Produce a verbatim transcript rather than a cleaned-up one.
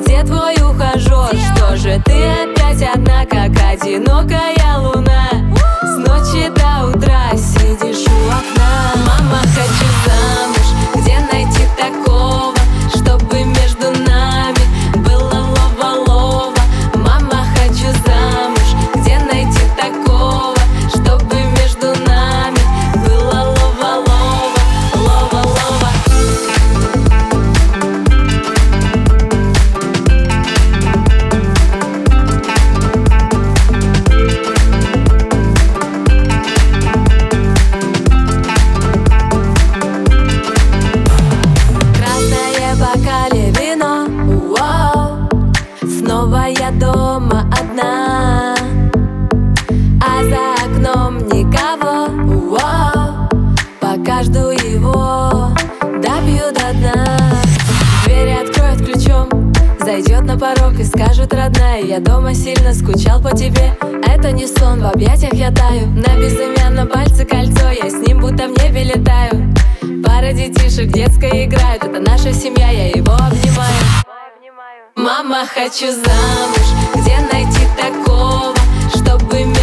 где твой ухажер? Что же ты опять одна, как одинокая луна? С ночи до утра сидишь у окна. Мама, хочу замуж, где найти такого, чтобы между нами было лова-лова? Мама, хочу замуж, где найти такого, чтобы между нами было лова-лова, лова-лова? Красное в бокале вино, уоу. Снова я дома одна, а за окном никого, уоу. Пока жду его, допью до дна. Двери откроет ключом, зайдет на порог и скажет: родная, я дома сильно скучал по тебе. Это не сон, в объятиях я таю, на безымянном пальце кольцо, я с ним будто в небе летаю. Пара детишек детской играют, это наша семья, я его обнимаю. Мама, хочу замуж, где найти такого, чтобы